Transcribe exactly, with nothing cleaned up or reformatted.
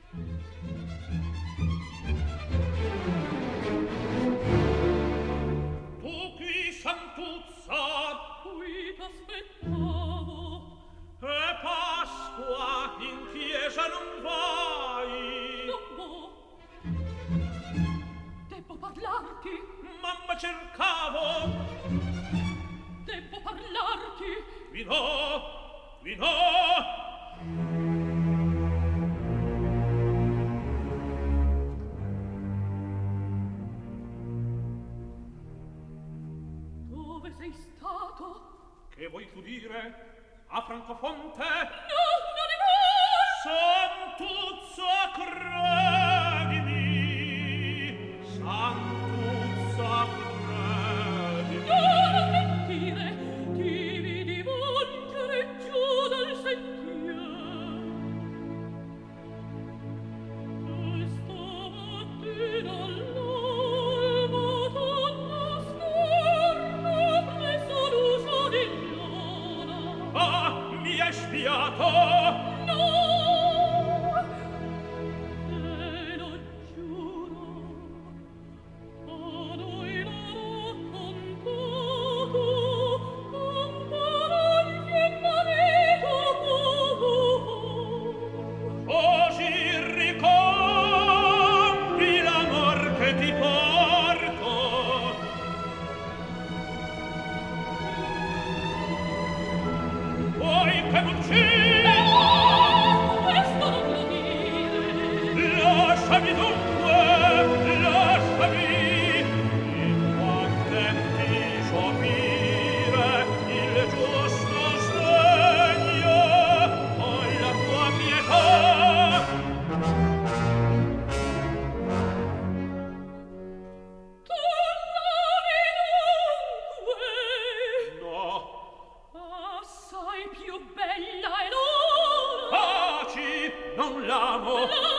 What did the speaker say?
Tu qui, Santuzza, qui t'aspettavo. È Pasqua, in chiesa non vai? No, devo parlarti. Mamma, cercavo. Devo parlarti. Qui no, qui no. Dove sei stato? Che vuoi tu dire? A Francofonte? No, non è vero! Santuzza, credimi! Santuzza, credimi! No, non mentire! Ti vidi volgere giù dal sentier. Questa mattina all'alba donna storna presso l'uso di luna. Ah, mi hai spiato! No, te lo giuro. A noi l'ho raccontato con parole e marito. Così ricompi l'amor che ti porto. Vuoi che m'uccida? No, questo non lo dire. Lasciami dunque, lasciami, in quante ti sciopire il giusto sdegno con la tua pietà. Tu l'ami dunque. No, Assai più bella è l'ora. taci, non l'amo. No,